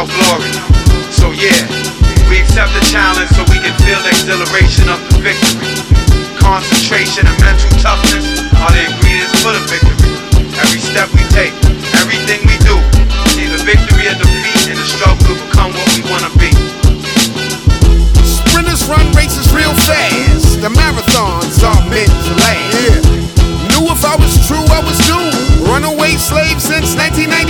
without glory. So yeah, we accept the challenge so we can feel the exhilaration of the victory. Concentration and mental toughness are the ingredients for the victory. Every step we take, everything we do, is either victory or defeat in the struggle to become what we want to be. Sprinters run races real fast. The marathons are meant to last. Knew if I was true, I was doomed. Runaway slave since 1990.